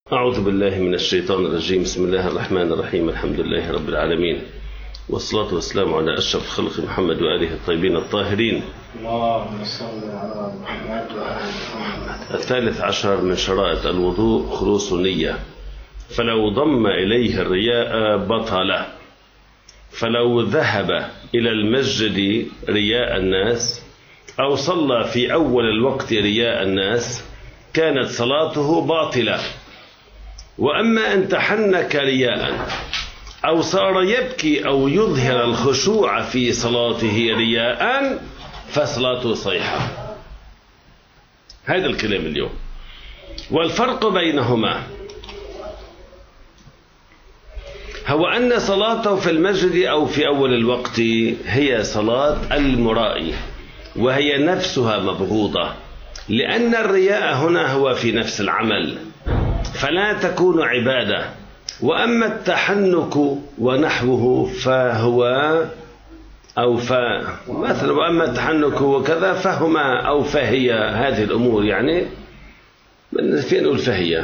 أعوذ بالله من الشيطان الرجيم. بسم الله الرحمن الرحيم. الحمد لله رب العالمين، والصلاة والسلام على أشرف الخلق محمد وآله الطيبين الطاهرين. اللهم صل على محمد وآل محمد. 13 من شرائط الوضوء خلوص النية. فلو ضم إليه الرياء بطل، فلو ذهب إلى المسجد رياء الناس أو صلى في أول الوقت رياء الناس كانت صلاته باطلة. وأما أن تحنك رياء أو صار يبكي أو يظهر الخشوع في صلاته رياء فصلاته صحيحة. هذا الكلام اليوم. والفرق بينهما هو أن صلاته في المسجد أو في أول الوقت هي صلاة المرائي، وهي نفسها مبغوضة، لأن الرياء هنا هو في نفس العمل فلا تكون عبادة. وأما التحنك ونحوه فهو مثلا وأما التحنك وكذا فهما أو فهي هذه الأمور، يعني فين نقول فهي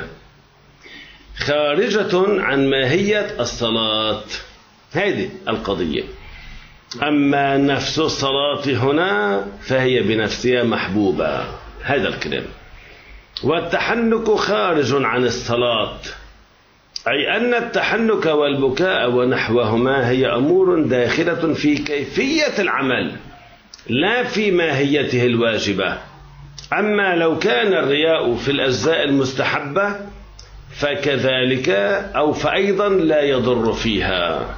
خارجة عن ماهية الصلاة. هذه القضية. أما نفس الصلاة هنا فهي بنفسها محبوبة. هذا الكلام. والتحنك خارج عن الصلاة، أي أن التحنك والبكاء ونحوهما هي أمور داخلة في كيفية العمل لا في ماهيته الواجبة. أما لو كان الرياء في الأجزاء المستحبة فكذلك أو فأيضا لا يضر فيها.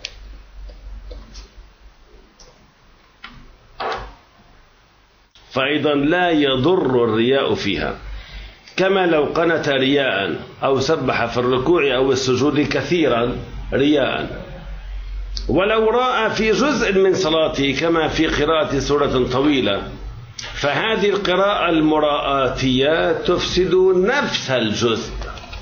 فأيضا لا يضر الرياء فيها، كما لو قنت رياء أو سبح في الركوع أو السجود كثيرا رياء، ولو راى في جزء من صلاته كما في قراءة سورة طويلة فهذه القراءة المراءاتية تفسد نفس الجزء.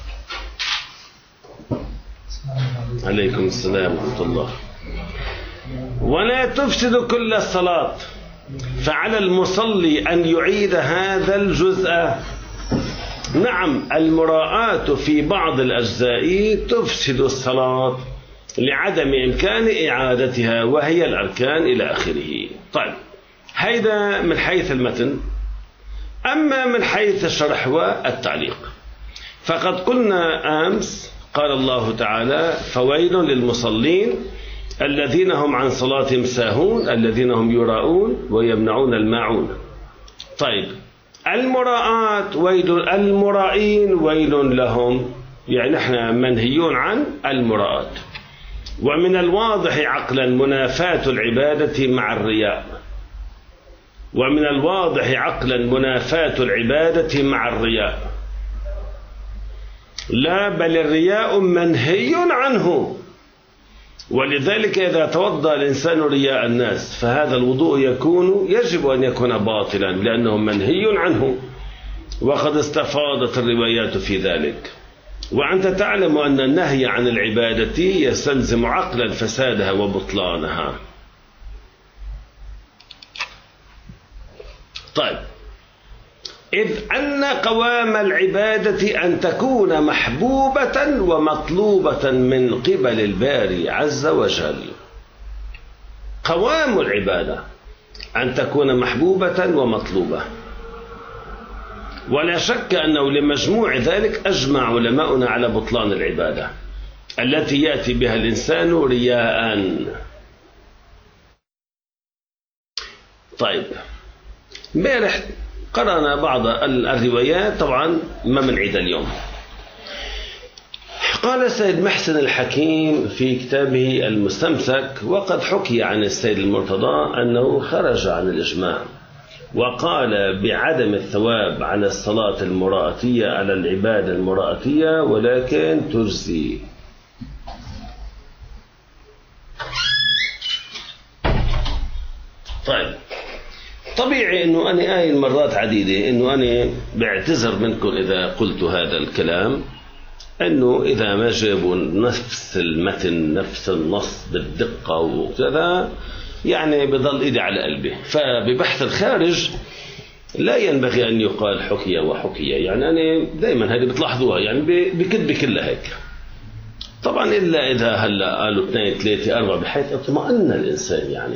عليكم السلام ورحمة الله. ولا تفسد كل الصلاة، فعلى المصلي أن يعيد هذا الجزء. نعم، المراءة في بعض الأجزاء تفسد الصلاة لعدم إمكان إعادتها، وهي الأركان إلى آخره. طيب، هذا من حيث المتن. أما من حيث الشرح والتعليق فقد قلنا أمس قال الله تعالى: فويل للمصلين الذين هم عن صلاتهم ساهون الذين هم يراءون ويمنعون الماعون. طيب، المراءات ويل، المرائين ويل لهم، يعني احنا منهيون عن المراءات. ومن الواضح عقلا منافاة العبادة مع الرياء، ومن الواضح عقلا منافاة العبادة مع الرياء. لا، بل الرياء منهي عنه. ولذلك إذا توضأ الإنسان رياء الناس فهذا الوضوء يجب أن يكون باطلا لأنه منهي عنه، وقد استفاضت الروايات في ذلك. وأنت تعلم أن النهي عن العبادة يستلزم عقلا فسادها وبطلانها. طيب، إذ أن قوام العبادة أن تكون محبوبة ومطلوبة من قبل الباري عز وجل. قوام العبادة أن تكون محبوبة ومطلوبة، ولا شك أنه لمجموع ذلك أجمع علماؤنا على بطلان العبادة التي يأتي بها الإنسان رياء. طيب، امبارح قرأنا بعض الروايات، طبعا ما بنعيد اليوم. قال السيد محسن الحكيم في كتابه المستمسك: وقد حكي عن السيد المرتضى أنه خرج عن الإجماع وقال بعدم الثواب على الصلاة المراءتية على العبادة المراءتية، ولكن تجزي. طيب، طبيعي أنه أنا قايل مرات عديدة أنه أنا بعتذر منكم إذا قلت هذا الكلام، أنه إذا ما جابوا نفس المتن نفس النص بالدقة وكذا يعني بضل إيدي على قلبي. فببحث الخارج لا ينبغي أن يقال حكي وحكي، يعني أنا دائما هذه بتلاحظوها يعني بكذب كلها هيك. طبعا إلا إذا هلا قالوا 2 3 4 بحيث اطمأن الإنسان يعني.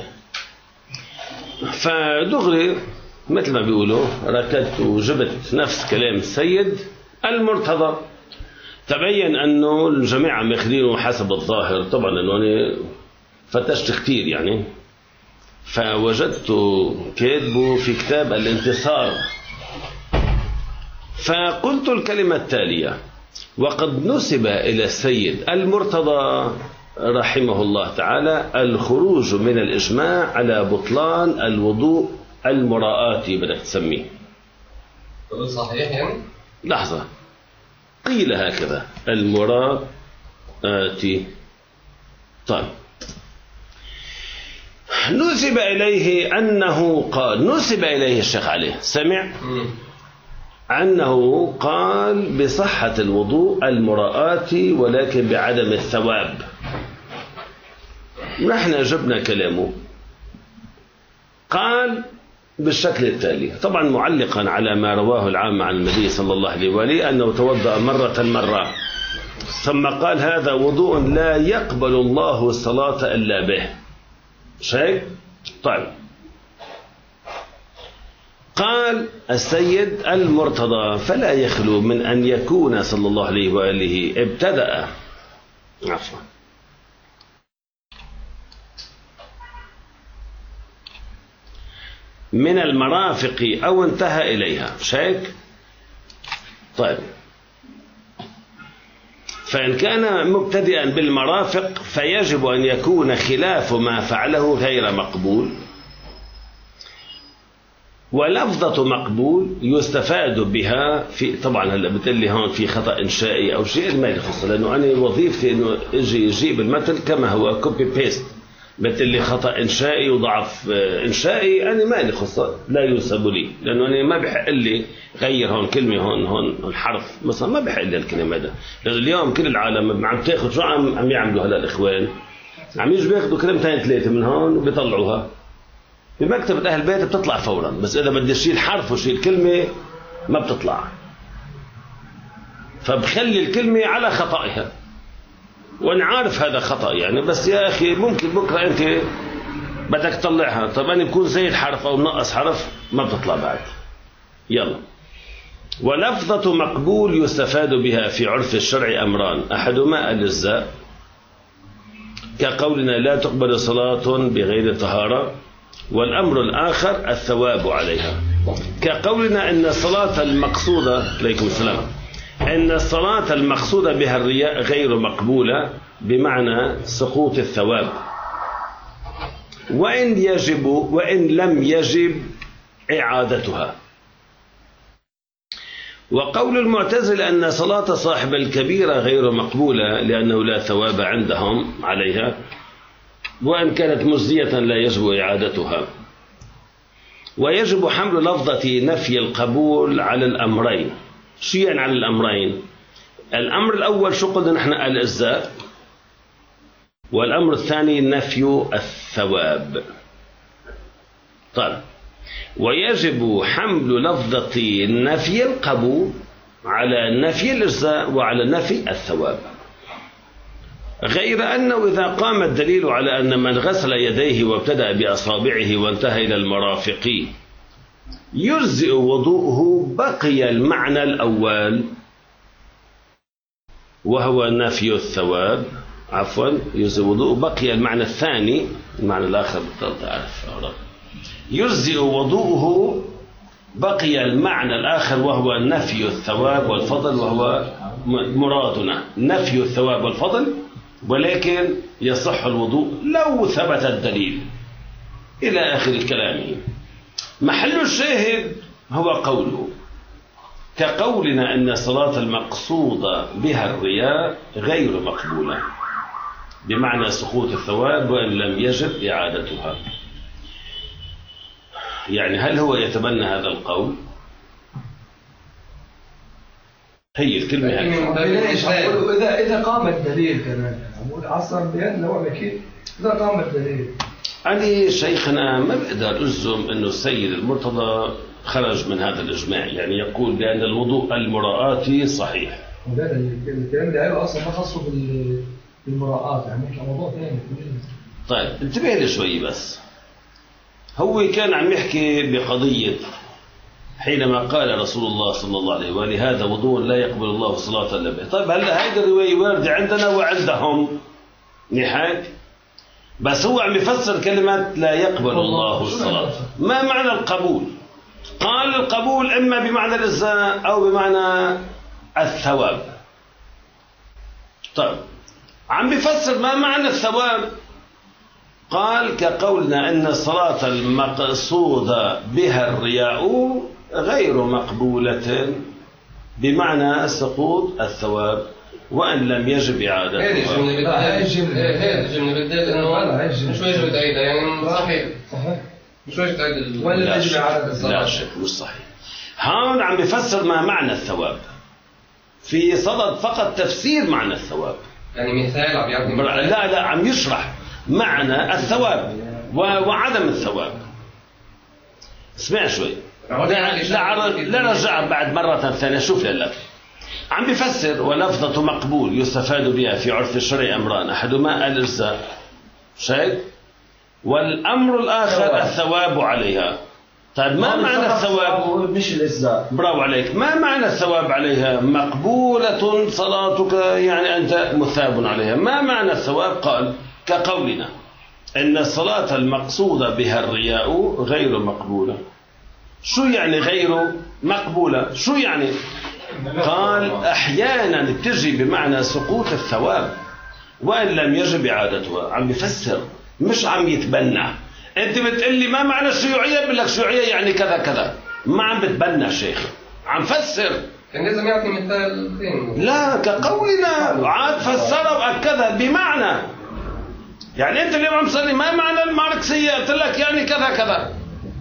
فدغري مثل ما بيقولوا ركضت وجبت نفس كلام السيد المرتضى. تبين أنه الجميع عم ياخذينه حسب الظاهر، طبعا أنه أنا فتشت كثير يعني، فوجدت كاتبه في كتاب الانتصار، فقلت الكلمة التالية: وقد نسب إلى السيد المرتضى رحمه الله تعالى الخروج من الإجماع على بطلان الوضوء المراءاتي، بدك تسميه. صحيح يعني؟ لحظة، قيل هكذا المراءاتي. طيب، نسب إليه أنه قال، نسب إليه الشيخ علي سمع أنه قال بصحة الوضوء المراءاتي ولكن بعدم الثواب. نحن جبنا كلامه، قال بالشكل التالي، طبعا معلقا على ما رواه العامة عن النبي صلى الله عليه وآله أنه توضأ مرة ثم قال: هذا وضوء لا يقبل الله الصلاة إلا به. شيء طيب. قال السيد المرتضى: فلا يخلو من أن يكون صلى الله عليه وآله ابتدأ من المرافق أو انتهى إليها. شيك. طيب، فإن كان مبتدئا بالمرافق فيجب أن يكون خلاف ما فعله غير مقبول. ولفظة مقبول يستفاد بها في، طبعا هلا بتقول لي هون في خطأ إنشائي أو شيء، ما يخص، لأنه أنا وظيفتي إنه أجي أجيب المثل كما هو كوبي بيست. بتقول لي خطأ إنشائي وضعف إنشائي، أنا ما يخص، لا ينسب لي، لأنه أنا ما بحق لي غير هون كلمة هون الحرف مثلا، ما بحق لي الكلمة هذا، لأنه اليوم كل العالم عم تاخذ شو عم يعملوا هلا الإخوان، عم يجوا بياخذوا كلمتين 3 من هون وبيطلعوها بمكتبة أهل البيت، بتطلع فورا، بس إذا بدي أشيل حرف وشيل كلمة ما بتطلع، فبخلي الكلمة على خطأها، وأنا عارف هذا خطأ يعني، بس يا أخي ممكن بكرة أنت بدك تطلعها، طب أنا بكون زي حرف أو نقص حرف ما بتطلع بعد. يلا. ولفظة مقبول يستفاد بها في عرف الشرع أمران: أحدهما الإجزاء، كقولنا لا تقبل صلاة بغير طهارة، والأمر الآخر الثواب عليها، كقولنا إن الصلاة المقصودة، عليكم السلام، إن الصلاة المقصودة بها الرياء غير مقبولة، بمعنى سقوط الثواب، وإن لم يجب إعادتها. وقول المعتزلة أن صلاة صاحب الكبيرة غير مقبولة لأنه لا ثواب عندهم عليها، وإن كانت مجزية لا يجب إعادتها. ويجب حمل لفظة نفي القبول على الأمرين. شو يعني على الأمرين؟ الأمر الأول شو قلنا نحن؟ الإجزاء. والأمر الثاني نفي الثواب. طيب، ويجب حمل لفظة نفي القبول على نفي الإجزاء وعلى نفي الثواب، غير أنه إذا قام الدليل على أن من غسل يديه وابتدأ بأصابعه وانتهى إلى المرافق يجزئ وضوءه، بقي المعنى الأول وهو نفي الثواب، يجزئ وضوءه، بقي المعنى الثاني، المعنى الآخر تعرف، يجزئ وضوءه، بقي المعنى الآخر وهو نفي الثواب والفضل، وهو مرادنا نفي الثواب والفضل، ولكن يصح الوضوء لو ثبت الدليل إلى آخر كلامه. محل الشاهد هو قوله: كقولنا أن الصلاة المقصودة بها الرياء غير مقبولة، بمعنى سقوط الثواب وإن لم يجب إعادتها. يعني هل هو يتبنى هذا القول؟ هي الكلمة إذا قام الدليل كمان عصر بيان لو أكيد إذا قام الدليل. أنا شيخنا ما بقدر أجزم أنه السيد المرتضى خرج من هذا الإجماع، يعني يقول بأن الوضوء المراءاتي صحيح. الكلام ده قاله أصلا ما خصه بالمراءات، يعني مش موضوع ثاني. طيب انتبه لي شوي بس. هو كان عم يحكي بقضية حينما قال رسول الله صلى الله عليه وآله هذا وضوء لا يقبل الله صلاة إلا به. طيب هلا هيدي الرواية واردة عندنا وعندهم نحاك، بس هو عم يفسر كلمة لا يقبل الله الصلاة. ما معنى القبول؟ قال القبول إما بمعنى الإجزاء أو بمعنى الثواب. طيب عم بيفسر ما معنى الثواب. قال كقولنا إن الصلاة المقصود بها الرياء غير مقبولة بمعنى سقوط الثواب وأن لم يجب إعادته. هذه الجملة بالدليل إنه مش واجب تعيدها، يعني صحيح مش واجب تعيد ولا يجب إعادة. لا شك مش صحيح. هون عم بيفسر ما معنى الثواب في صدد فقط تفسير معنى الثواب، يعني مثال عم يعطي لا عم يشرح معنى الثواب وعدم الثواب. اسمع شوي، لا رجع بعد مرة ثانية. شوف لك عم بيفسر ولفظة مقبول يستفاد بها في عرف الشرع أمران، أحدهما الإجزاء شيء، والأمر الآخر الثواب عليها. طيب ما معنى الثواب؟ مش الإجزاء. برافو عليك. ما معنى الثواب عليها؟ مقبولة صلاتك، يعني أنت مثاب عليها. ما معنى الثواب؟ قال كقولنا إن الصلاة المقصود بها الرياء غير مقبولة. شو يعني غير مقبولة؟ شو يعني؟ قال أحيانا تجي بمعنى سقوط الثواب وإن لم يجب إعادتها. عم بيفسر مش عم يتبنى. أنت بتقول لي ما معنى الشيوعية؟ بقول لك شيوعية يعني كذا كذا. ما عم بتبنى شيخ، عم فسر. كان لازم يعطي مثال ثاني. لا كقولنا عاد فسره وأكدها بمعنى. يعني أنت اليوم عم تصلي ما معنى الماركسية؟ قلت لك يعني كذا كذا.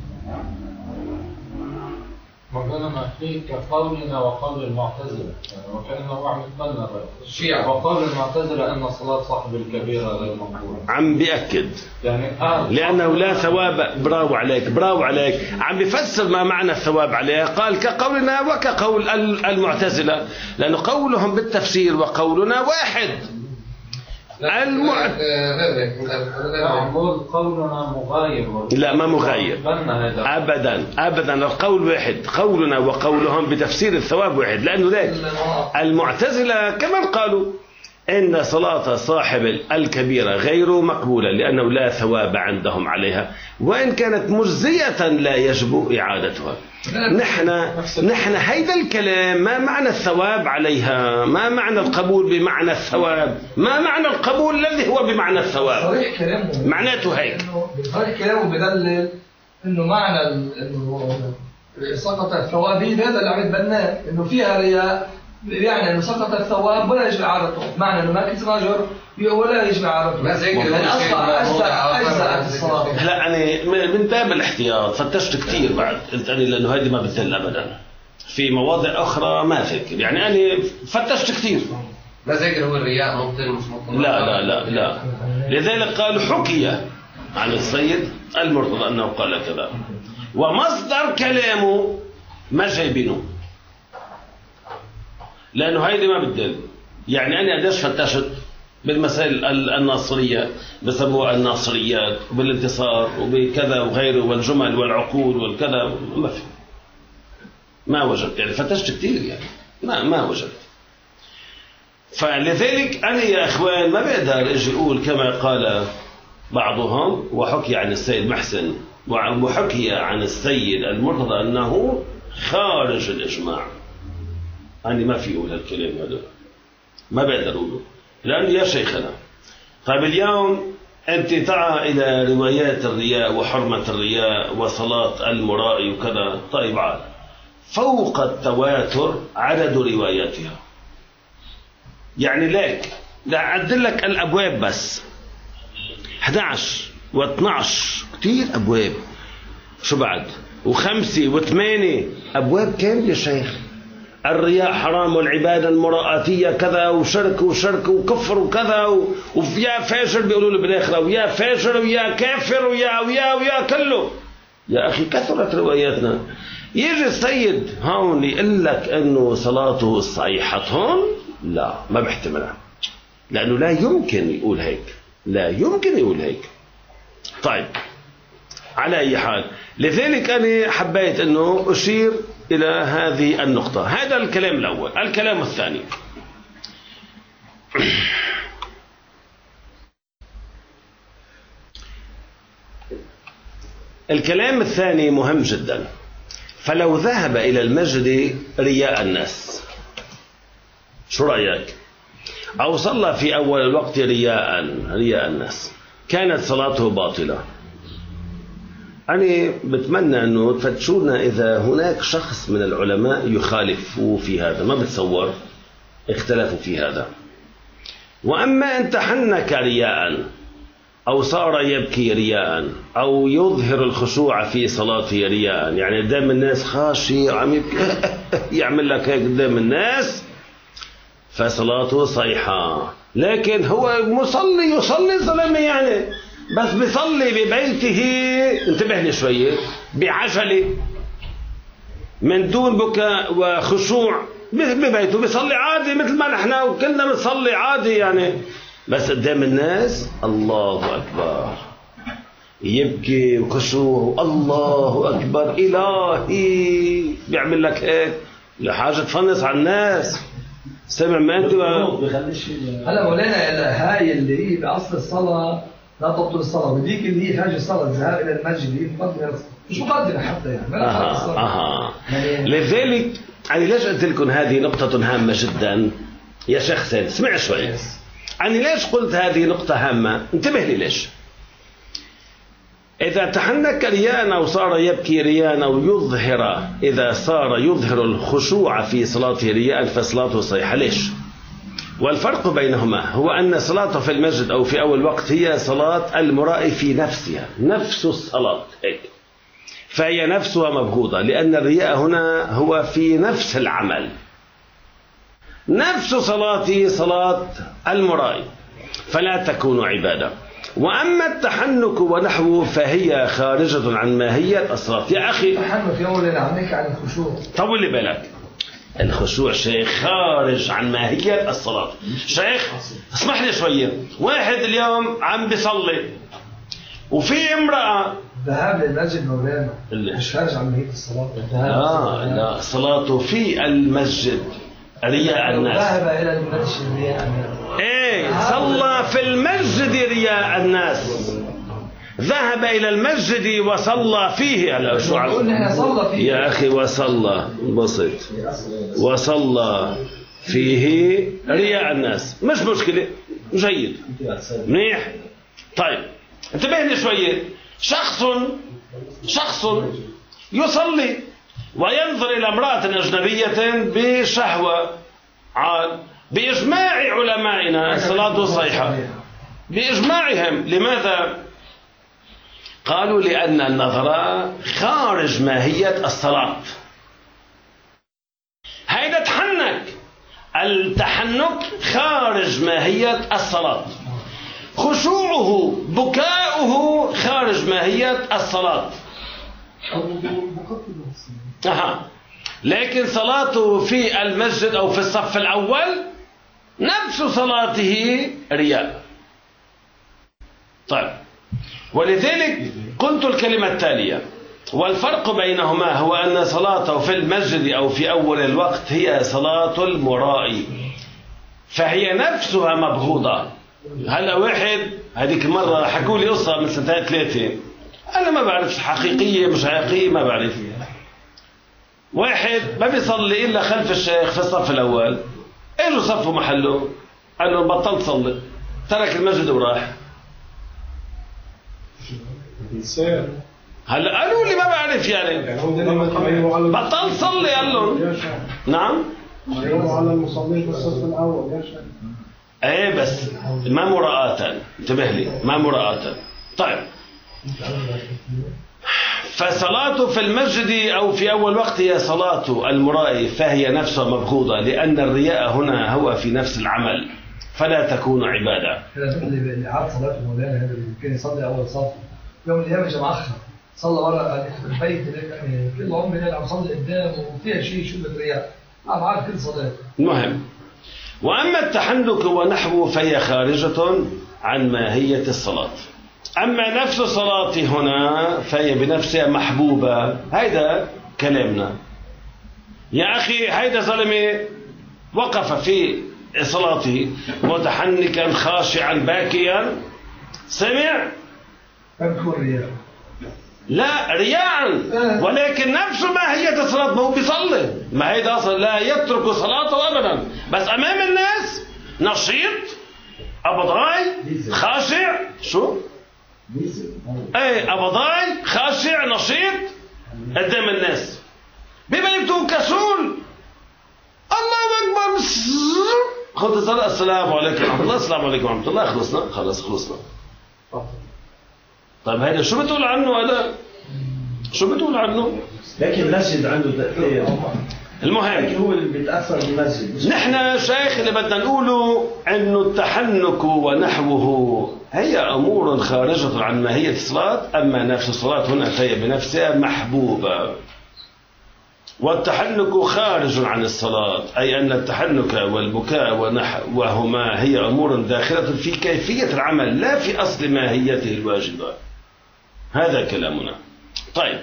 ربنا فيه كقولنا وقول المعتزلة، يعني وكأنه هو عم يتبنى الشيعة. وقول المعتزلة أن صلاة صاحب الكبيرة غير مقبولة. عم بيأكد يعني لأنه لا ثواب. برافو عليك برافو عليك. عم بيفسر ما معنى الثواب عليها. قال كقولنا وكقول المعتزلة، لأنه قولهم بالتفسير وقولنا واحد. معقول قولنا مغاير. لا ما مغاير أبدا أبدا. القول واحد، قولنا وقولهم بتفسير الثواب واحد. لأنه ذلك المعتزلة كمان قالوا إن صلاة صاحب الكبيرة غير مقبولة لأنه لا ثواب عندهم عليها، وإن كانت مجزية لا يجب إعادتها. نحن هيدا الكلام ما معنى الثواب عليها؟ ما معنى القبول بمعنى الثواب؟ ما معنى القبول الذي هو بمعنى الثواب؟ صريح كلامه معناته هيك. صريح كلامه بدلل إنه معنى إنه سقط الثواب هذا اللي عم يتبناه، إنه فيها رياء، يعني إنه سقط الثواب ولا يجب إعادته، معنى إنه ما كنت راجل ولا يجب إعادته. ما زي كده أجزأت الصلاة. لا أنا من باب الاحتياط فتشت كثير بعد، قلت أنا لأنه هذه ما بتدل أبدا. في مواضع أخرى ما فكر، يعني أنا فتشت كثير. ما زي كده هو الرياء مبطل مش مبطل. لا. لذلك قال حكي عن السيد المرتضى أنه قال كذا، ومصدر كلامه ما جايبينه، لأنه هيدي ما بتدل. يعني أنا قديش فتشت بالمسائل الناصرية، بسموها الناصريات، وبالانتصار وبكذا وغيره، والجمل والعقول والكذا، ما وجدت. يعني فتشت كثير، يعني ما وجدت. فلذلك أنا يا إخوان ما بقدر أجي أقول كما قال بعضهم وحكي عن السيد محسن وحكي عن السيد المرتضى أنه خارج الإجماع. أنا ما في أقول هالكلام هذا، ما بقدر أقوله، لأنه يا شيخنا. طيب اليوم أنت تعا إلى روايات الرياء وحرمة الرياء وصلاة المرائي وكذا. طيب عاد فوق التواتر عدد رواياتها، يعني لك لا أعدلك الأبواب بس 11 و12 كتير أبواب، شو بعد و5 و8 أبواب كاملة يا شيخ. الرياء حرام والعبادة المرائاتية كذا وشرك وكفر وكذا ويا فاجر بيقولوا له بالآخرة، ويا فاجر ويا كافر ويا كله. يا أخي كثرت رواياتنا. يجي السيد هون يقول لك انه صلاته صحيحة هون، لا ما بيحتملها، لانه لا يمكن يقول هيك، لا يمكن يقول هيك. طيب على اي حال، لذلك انا حبيت انه اشير الى هذه النقطة. هذا الكلام الاول. الكلام الثاني، الكلام الثاني مهم جدا. فلو ذهب إلى المسجد رياء الناس، شو رأيك؟ أو صلى في أول الوقت رياء الناس، كانت صلاته باطلة. أنا بتمنى أنه تفتشونا إذا هناك شخص من العلماء يخالفوا في هذا، ما بتصور اختلفوا في هذا. وأما أن تحنك رياء أو صار يبكي رياء أو يظهر الخشوع في صلاته رياء، يعني قدام الناس خاشي عم يبكي يعمل لك هيك قدام الناس، فصلاته صحيحة. لكن هو يصلي زلمة يعني، بس بيصلي ببيته، انتبه لي شوية، بعجلة من دون بكاء وخشوع ببيته، بيصلي عادي مثل ما نحن وكلنا بنصلي عادي يعني، بس قدام الناس الله أكبر يبكي وخشوع، الله أكبر إلهي، بيعمل لك هيك لحاجة تفنص على الناس. سمع ما أنت هلا مولانا، هاي اللي هي بأصل الصلاة لا تبطل الصلاة، وديك اللي هي خارج الصلاة الذهاب إلى المسجد هي مقدمة، مش مقدمة حتى يعني. لذلك أنا ليش قلت لكم هذه نقطة هامة جدا يا شيخ سيد؟ اسمع شوي. أنا ليش قلت هذه نقطة هامة؟ انتبه لي ليش. إذا تحنك رياء أو صار يبكي رياء أو يظهر، إذا صار يظهر الخشوع في صلاته رياء فصلاته صحيحة. ليش؟ والفرق بينهما هو أن صلاته في المسجد أو في أول وقت هي صلاة المرائي في نفسها، نفس الصلاة هيك، فهي نفسها مبغوضة، لأن الرياء هنا هو في نفس العمل، نفس صلاته صلاة المرائي، فلا تكون عبادة. وأما التحنك ونحوه فهي خارجة عن ماهية الصلاة. يا أخي التحنك يا مولانا عنك عن الخشوع، طول لي بالك، الخشوع شيخ خارج عن ماهية الصلاة. شيخ اسمح لي شوية، واحد اليوم عم بيصلي وفي امرأة، ذهاب للمسجد مولانا مش خارج عن ماهية الصلاة. لا صلاته في المسجد رياء الناس. ذهب إلى المسجد رياء الناس، ايه صلى في المسجد رياء الناس، ذهب إلى المسجد وصلى فيه. هلا شو صلى فيه يا أخي؟ وصلى بسيط، وصلى فيه رياء الناس، مش مشكلة، جيد منيح. طيب انتبه لي شوية. شخص يصلي وينظر إلى امرأة أجنبية بشهوة، بإجماع علمائنا صلاته صحيحة، بإجماعهم. لماذا؟ قالوا لأن النظر خارج ماهية الصلاة. هيدا تحنك، التحنك خارج ماهية الصلاة، خشوعه بكاؤه خارج ماهية الصلاة. لكن صلاته في المسجد أو في الصف الأول نفس صلاته رياء. طيب، ولذلك قلت الكلمة التالية: والفرق بينهما هو أن صلاته في المسجد أو في أول الوقت هي صلاة المرائي، فهي نفسها مبغوضة. هلا واحد هذيك المرة حكوا لي قصة من 2-3، أنا ما بعرف حقيقية مش حقيقية، ما بعرف. واحد ما بيصلي إلا خلف الشيخ في الصف الأول، إجوا صفوا محله، قال له بطلت صلي، ترك المسجد وراح. هلا قالوا لي ما بعرف يعني بطلت صلي، قال لهم نعم على المصلين في الصف الأول يا شيخ. ايه بس ما مراءة، انتبه لي، ما مراءة. طيب، فصلاته في المسجد أو في أول وقت هي صلاة المرائي، فهي نفسها مبغوضة، لأن الرياء هنا هو في نفس العمل، فلا تكون عبادة. اللي عاد صلاته مولانا هذا اللي كان يصلي أول صف يوم الأيام إجا مأخر، صلى ورا البيت يعني كل عمري انا عم صلي قدام وفيها شيء شبه رياء، عم عارف كل صلاه. المهم، وأما التحنك ونحوه فهي خارجة عن ماهية الصلاة. أما نفس الصلاة هنا فهي بنفسها محبوبة. هيدا كلامنا يا أخي. هيدا زلمة وقف في صلاته متحنكا خاشعا باكيا، سمع بكون رياء، لا رياء، ولكن نفس ماهية الصلاة، ما هو بيصلي، ما هيدا أصلا لا يترك صلاته أبدا، بس أمام الناس نشيط أبضاي خاشع. شو؟ ايه أبضاي خاشع نشيط قدام الناس، بما يبدو كسول. الله أكبر، خذ الصلاة، السلام عليكم ورحمة الله، السلام عليكم ورحمة الله، خلصنا خلص خلصنا. طيب هذا شو بتقول عنه؟ هذا شو بتقول عنه؟ لكن المسجد عنده تأثير. المهم هو اللي بيتأثر بالمسجد. نحن شيخ اللي بدنا نقوله انه التحنك ونحوه هي امور خارجة عن ماهية الصلاة. اما نفس الصلاة هنا فهي بنفسها محبوبة. والتحنك خارج عن الصلاة، اي ان التحنك والبكاء ونحوهما هي امور داخلة في كيفية العمل لا في اصل ماهيته الواجبة. هذا كلامنا. طيب،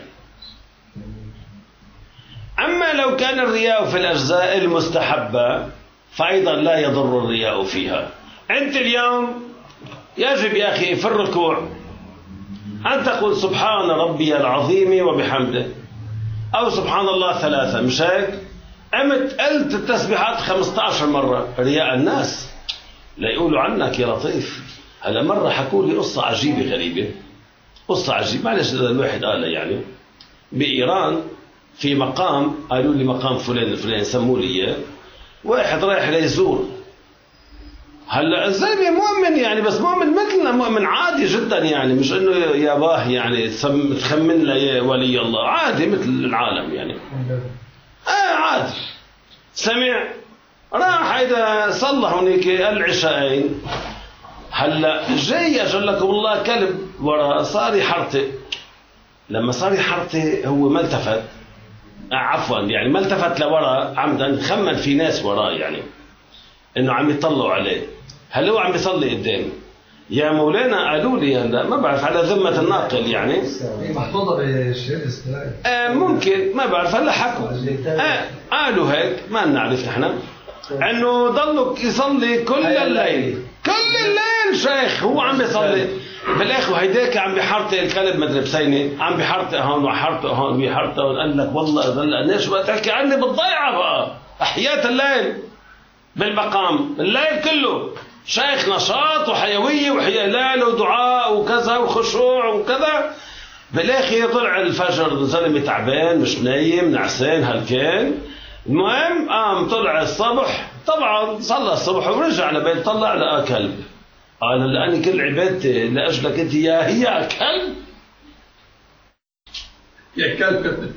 أما لو كان الرياء في الأجزاء المستحبة فأيضا لا يضر الرياء فيها. أنت اليوم يجب يا أخي في الركوع أن تقول سبحان ربي العظيم وبحمده، أو سبحان الله 3، مش هيك؟ قمت قلت التسبيحات 15 مرة رياء الناس لا يقولوا عنك يا لطيف. هلا مرة حكوا لي قصة عجيبة غريبة، قصة عجيبة معلش إذا الواحد قال يعني. بإيران في مقام، قالوا لي مقام فلان فلان، سموا لي اياه، واحد رايح ليزور. هلا الزلمه مؤمن يعني، بس مؤمن مثلنا، مؤمن عادي جدا يعني، مش انه ياباه يعني تخمن له يا ولي الله، عادي مثل العالم يعني. عادي. سمع راح هيدا صلى هونيك العشاءين. هلا جاي اجلكم الله كلب ورا صار يحرطق. لما صار يحرطق هو ما التفت، عفوا يعني ما التفت لورا عمدا، خمن في ناس وراه يعني انه عم يطلعوا عليه. هل هو عم بيصلي قدامي يا مولانا؟ قالوا لي هلا ما بعرف، على ذمة الناقل يعني، محطوطة بالشهادة الاستلام. ممكن ما بعرف، هلا حكوا قالوا هيك، ما نعرف نحن انه ضلوا يصلي كل الليل، كل الليل شيخ هو عم بيصلي. بالاخر هيداك عم بيحرط الكلب مدري بسينه، عم بيحرط هون وحرط هون ويحرط هون. قال لك والله هلا ليش بقى تحكي عني بالضيعه بقى، احياء الليل بالمقام الليل كله شيخ، نشاط وحيويه وحيلال ودعاء وكذا وخشوع وكذا. بالاخر طلع الفجر زلمه تعبان مش نايم نعسان هلكان. المهم قام طلع الصبح، طبعا صلى الصبح ورجع لبيت، طلع لقى كلب. قال لأني كل عبادتي لأجلك أنت يا هي كلب يا كلب.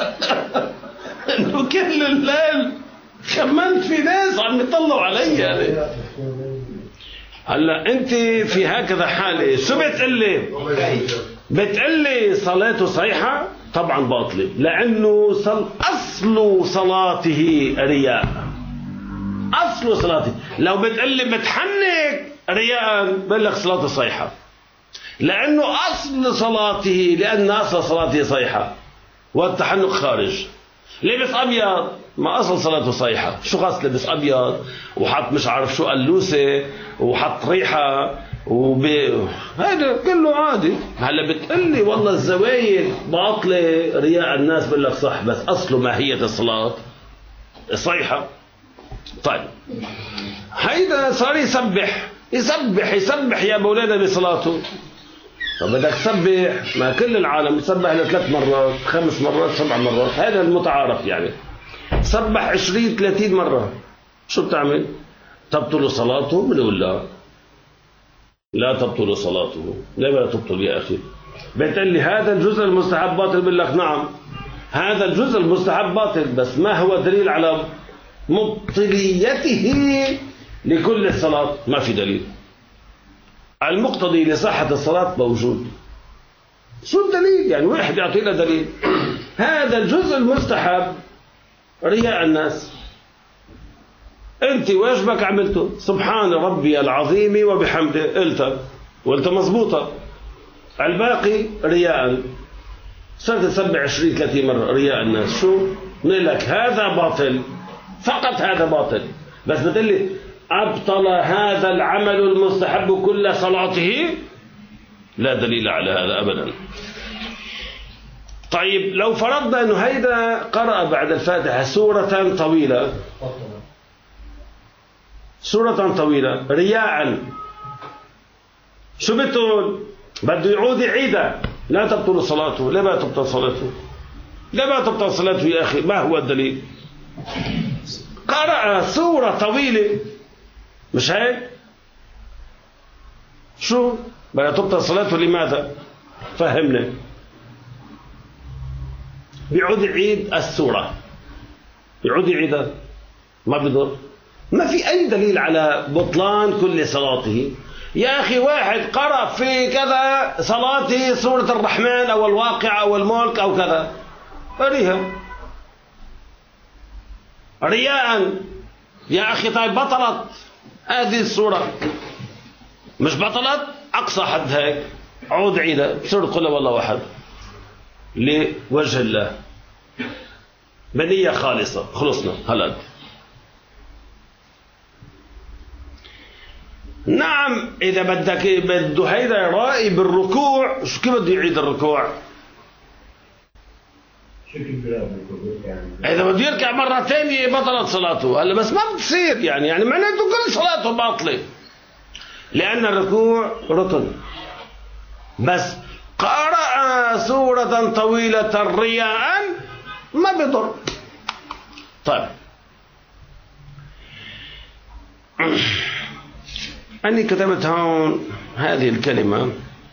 إنه كل الليل خمنت في ناس عم يطلعوا علي يعني. هلا أنت في هكذا حالة شو بتقلي؟ بتقلي صلاته صحيحة؟ طبعا باطلة، لأنه أصل صلاته رياء، أصل صلاته. لو بتقلي بتحنك رياء بقول لك صلاته صحيحة، لأنه أصل صلاته، لأن أصل صلاته صحيحة والتحنك خارج. لبس أبيض ما أصل صلاته صحيحة. شو خاص لبس أبيض وحط مش عارف شو قلوسة وحط ريحة هذا كله عادي. هلا بتقلي والله الزوايد باطلة رياء الناس بقول لك صح، بس أصله ماهية الصلاة صحيحة. طيب هيدا صار يسبح يا مولانا بصلاته. طب بدك تسبح، ما كل العالم يسبح ل 3 مرات 5 مرات 7 مرات، هذا المتعارف يعني. سبح 20 30 مرة، شو بتعمل؟ تبطل صلاته؟ بنقول لا تبطل صلاته. لا بلا تبطل يا أخي. بتقول لي هذا الجزء المستحب باطل، بقول لك نعم هذا الجزء المستحب باطل، بس ما هو دليل على مبطليته لكل الصلاة؟ ما في دليل. المقتضي لصحة الصلاة موجود، شو الدليل؟ يعني واحد يعطينا دليل. هذا الجزء المستحب رياء الناس. أنت واجبك عملته، سبحان ربي العظيم وبحمده قلت مضبوطة. الباقي رياء، صرت تسبح 20-30 مرة رياء الناس. شو نقول لك؟ هذا باطل، فقط هذا باطل. بس بتقلي أبطل هذا العمل المستحب كل صلاته؟ لا دليل على هذا أبدا. طيب لو فرضنا أنه هيدا قرأ بعد الفاتحة سورة طويلة رياء، شو بتقول؟ بده يعود يعيدها. لا تبطل صلاته. لا ما تبطل صلاته، لا ما تبطل صلاته يا أخي. ما هو الدليل؟ قرأ سورة طويلة، مش هيك؟ شو بلا تبطل صلاته؟ لماذا؟ فهمنا. بيعود يعيد السورة، يعود يعيدها، ما بضر. ما في أي دليل على بطلان كل صلاته. يا أخي واحد قرأ في كذا صلاته سورة الرحمن أو الواقع أو الملك أو كذا، قريها رياء. يا أخي طيب بطلت هذه السورة؟ مش بطلت؟ أقصى حد هيك عود عيدها سورة قل والله واحد لوجه الله بنية خالصة، خلصنا هلا. نعم إذا بده هيدا رأي بالركوع، شو كيف بده يعيد الركوع؟ إذا بده يركع مرة ثانية بطلت صلاته. هلا بس ما بتصير يعني معناته كل صلاته باطلة، لأن الركوع ركن. بس قرأ سورة طويلة رياء ما بضر. طيب أني كتبت هون هذه الكلمة: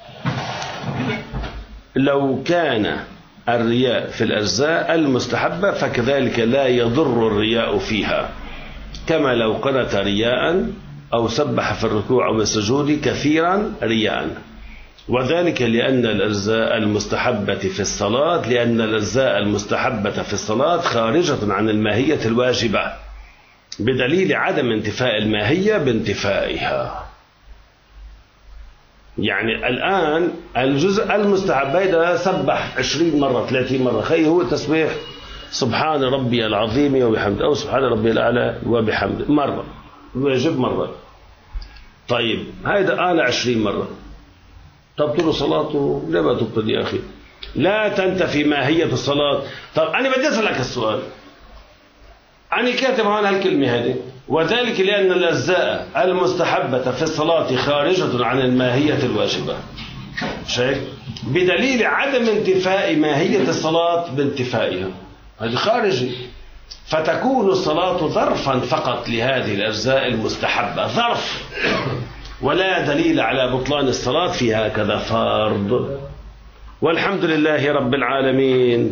لو كان الرياء في الأجزاء المستحبة فكذلك لا يضر الرياء فيها، كما لو قنت رياء أو سبح في الركوع أو السجود كثيرا رياء. وذلك لأن الأجزاء المستحبة في الصلاة خارجة عن الماهية الواجبة بدليل عدم انتفاء الماهية بانتفائها. يعني الآن الجزء المستحب هذا سبح 20 مرة 30 مرة، خي هو تسبيح سبحان ربي العظيم وبحمده أو سبحان ربي الأعلى وبحمده مرة، واجب مرة. طيب هذا آل 20 مرة، تبطل صلاته؟ لا ما تبطل يا أخي، لا تنتفي ماهية الصلاة. طب أنا بدي أسألك السؤال، أنا كاتب هون هالكلمة هذه: وذلك لأن الأجزاء المستحبة في الصلاة خارجة عن الماهية الواجبة، شيء بدليل عدم انتفاء ماهية الصلاة بانتفائها، هذا خارجي. فتكون الصلاة ظرفا فقط لهذه الأجزاء المستحبة، ظرف، ولا دليل على بطلان الصلاة في هكذا فرض. والحمد لله رب العالمين.